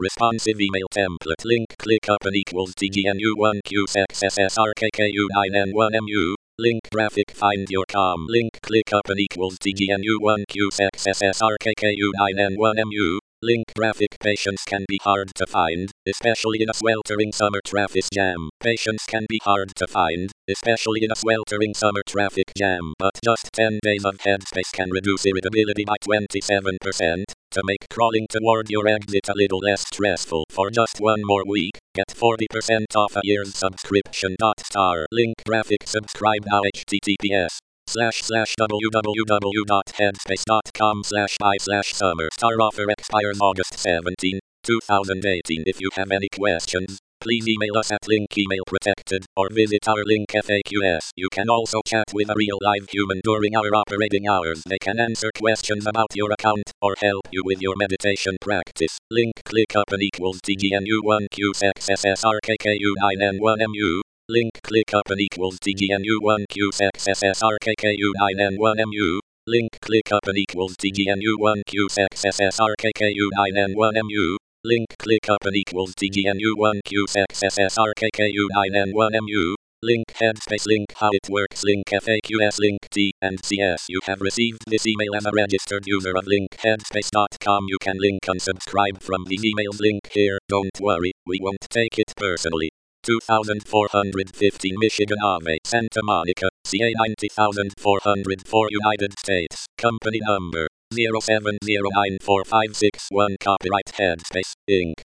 Responsive email template. Link click open equals TGNU1QSXSRKKU9N1MU. Link graphic find your com. Link click open equals TGNU1QSXSRKKU9N1MU. Link graphic. Patience can be hard to find, especially in a sweltering summer traffic jam. Patience can be hard to find, especially in a sweltering summer traffic jam. But just 10 days of Headspace can reduce irritability by 27%. To make crawling toward your exit a little less stressful. For just one more week, get 40% off a year's subscription. Star link graphic. Subscribe now. https://www.headspace.com/buy/summer. Star offer expires August 17, 2018. If you have any questions, please email us at link email protected or visit our link FAQs. You can also chat with a real live human during our operating hours. They can answer questions about your account or help you with your meditation practice. Link click open equals TGNU1QSXSRKKU9N1MU. Link click open equals TGNU1QSXSRKKU9N1MU. Link click open equals TGNU1QSXSRKKU9N1MU. Link click open equals TGNU1QSXSRKKU9N1MU. Link Headspace. Link how it works. Link FAQs. Link T and CS. You have received this email as a registered user of linkheadspace.com. You can link unsubscribe from these emails. Link here. Don't worry, we won't take it personally. 2415 Michigan Ave, Santa Monica, CA 90404 United States. Company number 070945661. Copyright Headspace, Inc.